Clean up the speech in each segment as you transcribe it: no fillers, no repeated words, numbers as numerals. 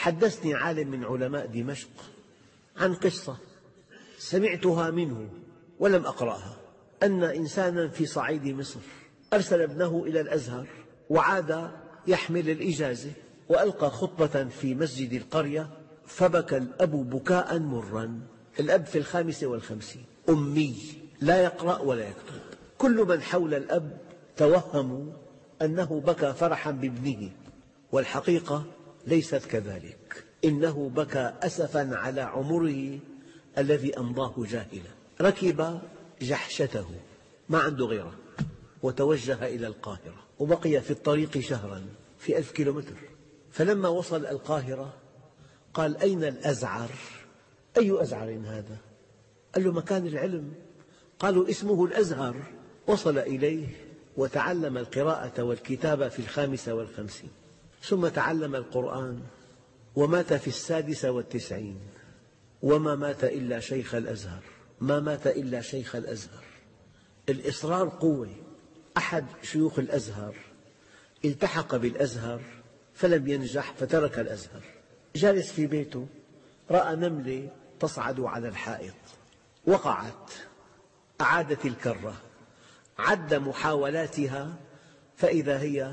حدثني عالم من علماء دمشق عن قصة سمعتها منه ولم أقرأها، أن إنسانا في صعيد مصر أرسل ابنه إلى الأزهر وعاد يحمل الإجازة، وألقى خطبة في مسجد القرية فبكى الأب بكاء مرا. الأب في 55 أمي لا يقرأ ولا يكتب. كل من حول الأب توهموا أنه بكى فرحا بابنه، والحقيقة ليست كذلك، إنه بكى أسفا على عمره الذي أمضاه جاهلا. ركب جحشته ما عنده غيره وتوجه إلى القاهرة، وبقي في الطريق شهرا في 1000 كيلومتر. فلما وصل القاهرة قال: أين الأزعر؟ أي أزعر هذا؟ قال له: مكان العلم. قالوا: اسمه الأزهر. وصل إليه وتعلم القراءة والكتابة في 55، ثم تعلم القرآن ومات في 96، وما مات إلا شيخ الأزهر، ما مات إلا شيخ الأزهر. الإصرار قوة. أحد شيوخ الأزهر التحق بالأزهر فلم ينجح فترك الأزهر، جالس في بيته رأى نملة تصعد على الحائط، وقعت، أعادت الكرة، عد محاولاتها فإذا هي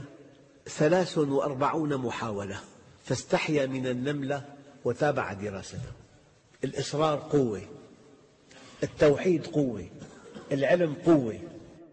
43 محاولة، فاستحيا من النملة وتابع دراسته. الإصرار قوة، التوحيد قوة، العلم قوة.